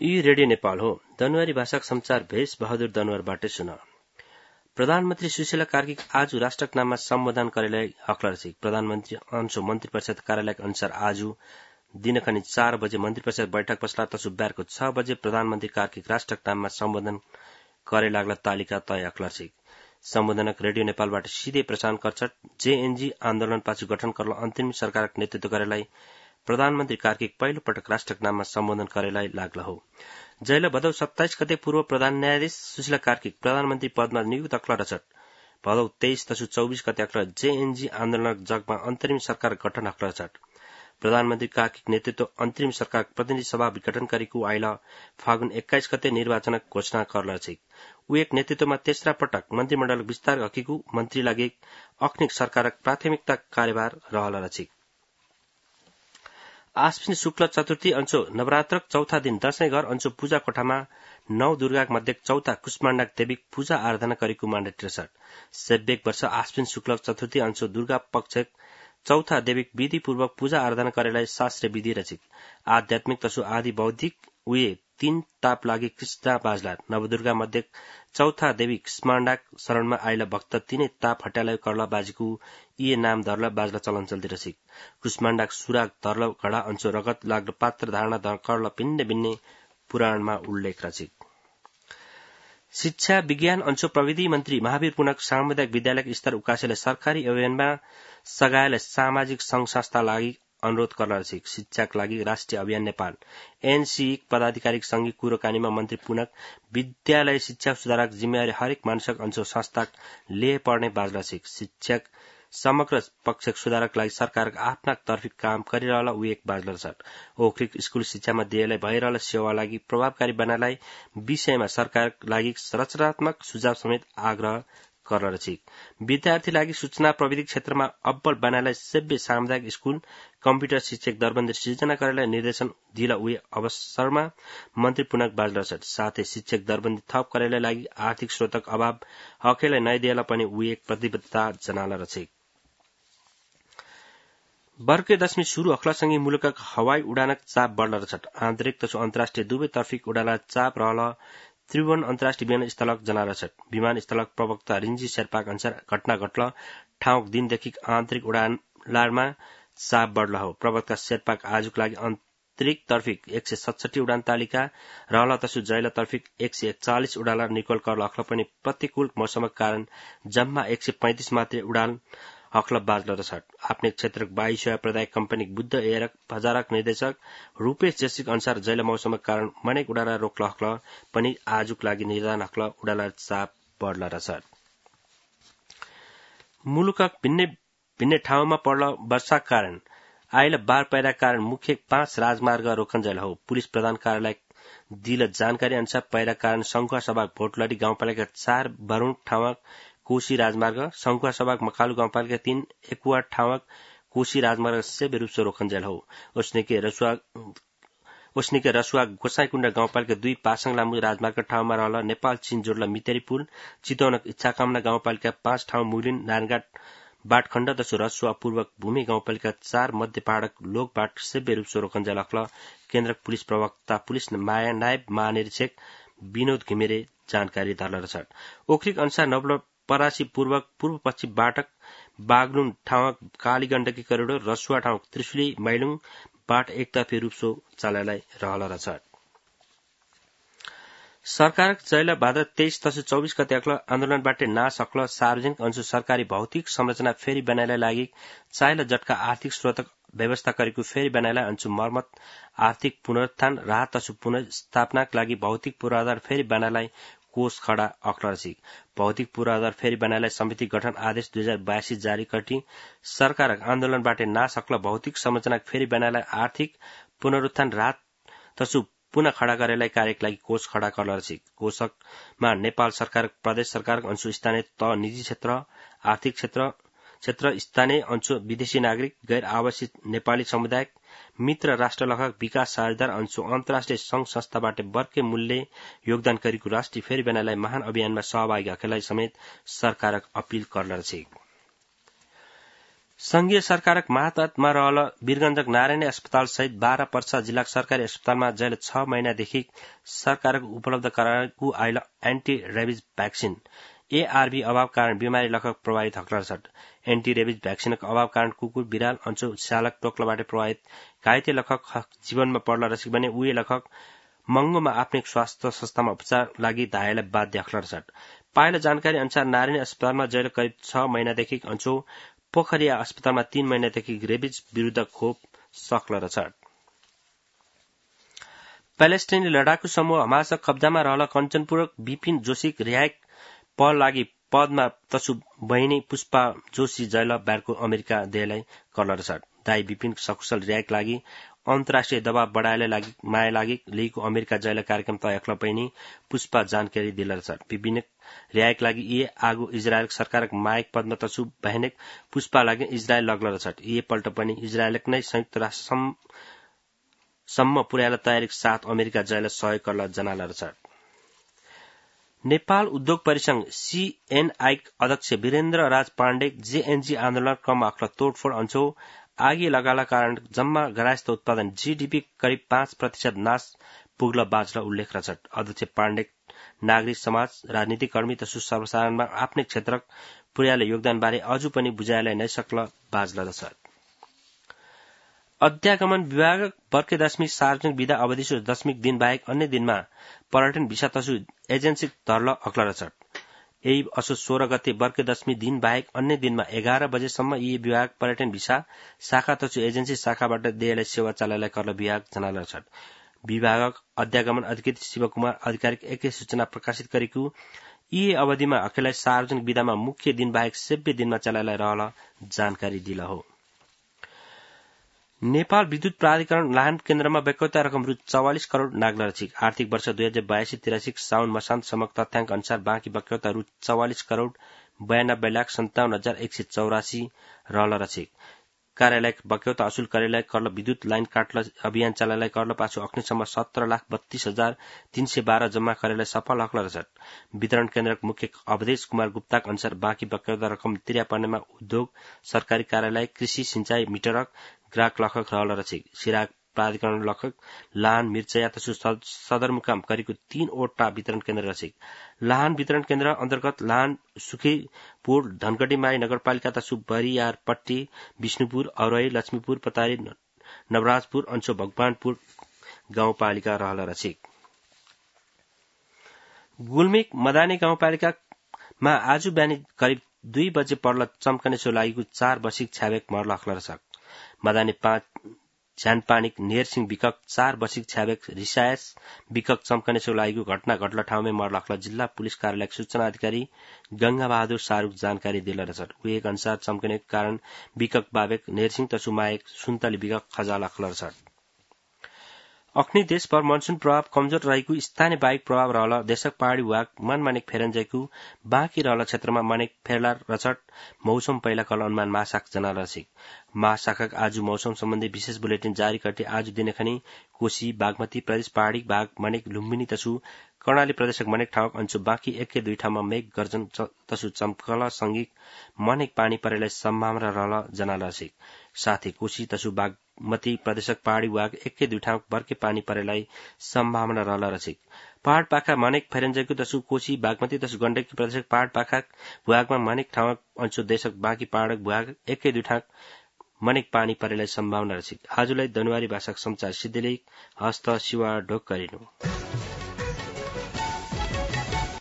यी रेडियो नेपाल हो। दनुवारी भाषाक समाचार भेष बहादुर दनुवारबाटै सुन। प्रधानमन्त्री सुशीला कार्की आज राष्ट्रक नाममा सम्बोधन करेलाई हक्लरसिक प्रधानमन्त्री अंशो मन्त्री परिषद कार्यालय अनुसार आज दिनखनि 4 बजे मन्त्री परिषद बैठक बस्ला तसु बिहारको 6 बजे प्रधानमन्त्री कार्की राष्ट्रक नाममा सम्बोधन करे लाग्ला तालिका तय हक्लरसिक सम्बोधनक रेडियो नेपालबाट सिधै प्रसारण गर्छट जेएनजी आन्दोलन पाछु गठन करल अन्तिम सरकारक नेतृत्व गरेलाई प्रधानमन्त्री कार्की पहिलो पटक राष्ट्रक नाममा सम्बोधन करेलाई लाग्ला हो। जैल भदौ 27 गते पूर्व प्रधान न्यायाधीश सुशीला कार्की प्रधानमन्त्री पदमा नियुक्त अक्ल रचट भदौ 23 तसु 24 गते अक्ल जेएनजी आन्दोलनक जगमा अन्तरिम सरकार गठन अक्ल रचट प्रधानमन्त्री कार्की नेतृत्व अन्तरिम सरकार प्रतिनिधि सभा विघटन गरेको आइला फागुन 21 गते निर्वाचनक घोषणा करल छ। उ एक नेतृत्वमा तेस्रा पटक मन्त्रीमण्डल विस्तार हकीको मन्त्री लागि अख्निक सरकारक प्राथमिकता कार्यभार रहल छ। आश्विन शुक्ल चतुर्थी अंशो नवरात्रक चौथा दिन दशैं घर अंशो पूजा कोठामा नौ दुर्गाक मध्ये चौथा कुष्माण्डाक देवीक पूजा आराधना गरेको मान्यता छ। सेव्यक वर्ष आश्विन शुक्ल चतुर्थी अंशो दुर्गा पक्षक चौथा देवीक विधि पूर्वक पूजा आराधना गरेलाई शास्त्रीय विधि रचित आध्यात्मिक तसु आदि बौद्धिक उए 3 ताप लागि कृष्णा बाजला नवदुर्गा मध्ये चौथा देवी कुष्माण्डाक शरणमा आइला भक्त तिनै ताप हटालाई करला बाजीको यी नाम धरला बाजला चलन चल्दी रसिक कुष्माण्डाक सुराग धरला घडा अंशो रगत लाग्दो पात्र धारणा करला भिन्न भिन्न पुराणमा उल्लेख रचिक। शिक्षा विज्ञान अंशो प्रविधि मन्त्री महावीर पुनक सामुदायिक विद्यालय स्तर उकासेले सरकारी अभियानमा सगायले सामाजिक संघ संस्था लागि अनुरोध गर्न छ। शिक्षाका लागि राष्ट्रिय अभियान नेपाल एनसी पदाधिकारीक संघी कुरोकानीमा मन्त्री पुनक विद्यालय शिक्षा सुधारक जिम्मेवारी हरेक मानिसक अंशो संस्था ले पर्ने बाजला छ। शिक्षक समग्र पक्षक सुधारक लागि सरकारक आफ्ना तर्फिक काम गरिरहला उ एक बाजला छ। औखिक स्कूल शिक्षामा दिएलाई भइरहला सेवा लागि प्रभावकारी बनालाई विषयमा सरकारक लागि रचनात्मक सुझाव समेत आग्रह गर्न छ। विद्यार्थी लागि सूचना प्रविधि क्षेत्रमा अब्बल बनालाई सभ्य सामुदायिक स्कूल कम्प्युटर शिक्षक दरबन्दी सिर्जना गरेलाई निर्देशन दिला उए अवसरमा मन्त्री पुनक बाजला छ। साथै शिक्षक दरबन्दी थप गरेलाई लागि आर्थिक स्रोतक अभाव हकेलाई नै दिएला पनि उ एक प्रतिबद्धता जनाला छ। वर्षे दशमी शुरू अखलासँगै मुलुकक हवाई उडानक चाप बढ्न छ। आन्तरिक तसु अन्तर्राष्ट्रिय दुवै तर्फिक उडानलाई चाप रहल त्रिभुवन अन्तर्राष्ट्रिय विमानस्थलक जनाला छ। विमानस्थलक प्रवक्ता रिन्जी शेर्पाक अनुसार घटना घटल ठाउँक दिनदेखि आन्तरिक उडानलारमा चाप बढ्ल हो। प्रवक्ता शेर्पाक आजुक लागि आन्तरिक तर्फिक 167 उडान तालिका रहल तसु जैल तर्फिक 141 उडान निकोल करल अखल पनि प्रतिकूल मौसमक कारण जम्मा 135 मात्रै उडान हक्ल बाजल छ। आफ्नै क्षेत्रक वायुसेवा प्रदायक कम्पनी बुद्ध एयरक बजारक निर्देशक रूपेश जसिक अनुसार जैल मौसमक कारण मनेक उडाला रोक्ल हक्ल पनि आजुक लागि निर्धारण हक्ल उडाला चाप बढ्ल छ। मुलुकक भिन्न भिन्न ठाउँमा पर्ल वर्षाक कारण आइल बाढ़ पैदा कारण मुख्य 5 राजमार्ग रोकन्जेल हो। पुलिस प्रधान कार्यालय दिल जानकारी अनुसार पैदा कारण संखुवा सभाग भोटलडी गाउँपालिका 4 बरुण ठाउँक कोशी राजमार्ग संखुवा सभाग मकालु गाउँपालिका 3 एकुवा ठाउँक कोशी राजमार्ग सेव्य रूप से रोकन्जेल हो। उसनिके रसुवा गोसाईकुण्ड गाउँपालिका 2 पासाङ लामु राजमार्ग ठाउँमा रहल नेपाल चीन जोड्ला मितेरी पुल चितवनक इच्छाकामना गाउँपालिका 5 ठाउँ मुलिन नारायणघाट बाटखण्ड तसु रसुवा पूर्वक भूमि गाउँपालिका 4 मध्य पहाड़क लोकबाट सेव्य रूप से रोकन्जेल अखल केन्द्रक पुलिस प्रवक्ता पुलिस माया नायब महानिरीक्षक विनोद घिमिरे जानकारी धरल छ। ओखरिक अनुसार नवल परासी पूर्वक पूर्व पश्चिम बाटक बागलुङ ठाउँक कालीगण्डकी करिडोर रसुवा ठाउँक त्रिशुली मैलुङ बाट एकतर्फी रूप सो चलाइलाई रहल छ। सरकारक जैल भाद्र 23 तसु 24 गते अक्ल आन्दोलनबाट नाश अक्ल सार्वजनिक अंशु सरकारी भौतिक संरचना फेरि बनाइलाई लागि चाइल जटका आर्थिक स्रोतक व्यवस्था गरेको फेरि बनाइलाई अंशु मर्मत आर्थिक पुनरुत्थान राहत तसु पुनर्स्थापनाका लागि भौतिक पूर्वाधार फेरि बनाइलाई कोष खडा अक्ल छ। भौतिक पूर्वाधार फेरि बनाइलाई समिति गठन आदेश 2082 जारी गरी सरकारक आन्दोलनबाट नाश अक्ल भौतिक संरचना फेरि बनाइलाई आर्थिक पुनरुत्थान राहत तसु पुनः खडा गरेलाई कार्यका लागि कोष खडा करल छ। कोषकमा नेपाल सरकार प्रदेश सरकार अंशु स्थानीय त निजी क्षेत्र आर्थिक क्षेत्र स्थानीय अंशु विदेशी नागरिक गैर आवासीय नेपाली समुदाय मित्र राष्ट्र लखक विकास साझेदार अंशु अन्तर्राष्ट्रिय संघ संस्थाबाट वर्के मूल्य योगदान गरेको राष्ट्रिय फेरि बनाइलाई महान अभियानमा सहभागी हकेलाई समेत सरकारक अपील करल छ। संघीय सरकारक मातहतमा रहल वीरगंजक नारायणी अस्पताल सहित 12 पर्सा जिल्ला सरकारी अस्पतालमा गैल 6 महिनादेखि सरकारक उपलब्ध गराएको आइल एन्टी रेबिज भ्याक्सिन एआरभी अभाव कारण बिमारी लखक प्रभावित हक्लरसट एन्टी रेबिज भ्याक्सिनको अभाव कारण कुकुर बिराल अंचो स्यालक टोक्लाबाट प्रभावित घाइते लखक जीवनमा पर्ला रसिक भने उही लखक मंगोमा आफ्नै स्वास्थ्य संस्थामा उपचार लागि धायलाई बाध्य हक्लरसट पाइला जानकारी अनुसार नारायणी अस्पतालमा गैल करिब 6 महिनादेखि अंचो पोखरिया अस्पतालमा 3 महिनादेखि रेबिज विरूद्ध खोप सक्लरसट प्यालेस्टाइनी लडाकु समूह हमासक कब्जामा रहल कञ्चनपुर विपिन जोशीक रिहायक पल लागि पदमा तसु बहिनी पुष्पा जोशी जैल ब्यारको अमेरिका देहलाई करलरसट दाई विपिन सकुशल रिहायक लागि अन्तर्राष्ट्रिय दबाव बढाएले लागि माया लागि लिएको अमेरिका जैल कार्यक्रम तय अख्ल पहिनी पुष्पा जानकारी दिलरसट विपिन रिहायक लागि यी आगो इजरायल सरकारक मायक पदमा तसु बहिनेक पुष्पा लागि इजरायल लग्लरसट यी पल्ट पनि इजरायलक नै संयुक्त राष्ट्र सम्म पुर्याएर तयारीक साथ अमेरिका जैल सहयोग गर्न जनालरसट नेपाल उद्योग परिसंघ सीएनआई अध्यक्ष वीरेन्द्र राज पाण्डे जेएनजी आन्दोलन क्रम अख्ल तोडफोड अंचो आगी लगाला कारण जम्मा गरायस्थ उत्पादन जीडीपी करिब 5% नाश पुग्ल बाजला उल्लेख रचट अध्यक्ष पाण्डे नागरिक समाज राजनीतिक कर्मी तसु सर्वसाधारणमा आफ्नै क्षेत्रक पुर्याले योगदान बारे अझ पनि बुझाएलाई नै सक्ल बाजला रचट अध्यागमन विभाग वर्ष दशमी सार्वजनिक विदा अवधिसु दशमिक दिन बाहेक अन्य दिनमा पर्यटन भिसा तसु एजेन्सी धर्ल अक्ल रचट यही असो 16 गते वर्ष दशमी दिन बाहेक अन्य दिनमा 11 बजेसम्म यी विभाग पर्यटन भिसा शाखा तसु एजेन्सी शाखाबाट देयलाई सेवा चलाइलाई कर्ल विभाग जनाल छट विभागक अध्यागमन अधिकृत शिवकुमार आधिकारिक एकै सूचना प्रकाशित गरेको यी अवधिमा अकेलाई सार्वजनिक विदामा मुख्य दिन बाहेक सेव्य दिनमा चलाइलाई रहल जानकारी दिल हो नेपाल विद्युत प्राधिकरण लाहान केन्द्रमा बेकौता रकम रु 44 करोड़ नाग्न रचिक आर्थिक वर्ष 2082-83 साउन मसान्त समक तथ्याङ्क अनुसार बाँकी बेकौता रु 44 करोड़ 92,57,184 रहल रचिक कार्यालय बक्यौता असुल कार्यालय कर्ल विद्युत लाइन काट्ल अभियान चलाइलाई कर्ल पाछो अग्निसम्म 17,32,312 जम्मा कार्यालय सफल हक्ल रचट वितरण केन्द्रक मुख्य अवधेश कुमार गुप्ताक अनुसार बाँकी बक्यौता रकम तिर्या पर्नेमा उद्योग सरकारी कार्यालय कृषि सिंचाई मिटरक ग्राहक लखक रहल रचिक सिराक प्राधिकरण लखक लाहान मिर्चया तसु सदरमुकाम करिको 3 ओटा वितरण केन्द्र रचिक लाहान वितरण केन्द्र अन्तर्गत लाहान सुखीपुर धनगढ़ीमाई नगरपालिका तसु बरियारपट्टी विष्णुपुर औरई लक्ष्मीपुर पतारी नवराजपुर अंशो भगवानपुर गाउँपालिका रहल रचिक गुल्मिक मदानी गाउँपालिकामा आज बिहानी करिब 2 बजे पर्ल चम्कने सो लागेको 4 बसिक छ्यावेक मर्ल अख्ल रचक मदानी 5 झ्यानपानिक नेरसिंह विकक 4 बसिक छ्यावेक रिसायस विकक चम्कने सो लागेको घटना घटल ठाउँमै मर्ल अख्ल जिल्ला पुलिस कार्यालय सूचना अधिकारी गंगा बहादुर शाहरुख जानकारी दिल रचट उही अनुसार चम्कने कारण विकक बाबेक नेरसिंह तसु मायक सुन्तली विकक खजाल अख्ल रचट अख्नी देशभर मनसून प्रभाव कमजोर रहेको स्थानीय बाहेक प्रभाव रहल देशक पहाड़ी भाग मनमानिक फेरन्जेको बाँकी रहल क्षेत्रमा मानिक फेरला रचट मौसम पहिला कल अनुमान महाशाख जना रसिक महाशाखक आज मौसम सम्बन्धी विशेष बुलेटिन जारी करते आज दिनखनी कोशी बागमती प्रदेश पहाड़ी भाग मानिक लुम्बिनी तसु कर्णाली प्रदेशक मनेक ठाउँक अंशु बाँकी 1-2 ठाउँमा मेघ गर्जन तसु चम्कल संगीत मनेक पानी परेलाई सम्भावना रहल जना रसिक साथै कोशी तसु बागमती प्रदेशक पहाड़ी भाग 1-2 ठाउँक बर्के पानी परेलाई सम्भावना रहल रसिक पहाड़ पाखा मनेक फेरन्जेको तसु कोशी बागमती तसु गण्डकी प्रदेशक पहाड़ पाखा भूभागमा मनेक ठाउँक अंशु देशक बाँकी पहाड़क भूभाग 1-2 ठाउँक मनेक पानी परेलाई सम्भावना रसिक आजलाई धनुवारी भाषाक समाचार सिद्धिलेख हस्त शिवा ढोक गरिनु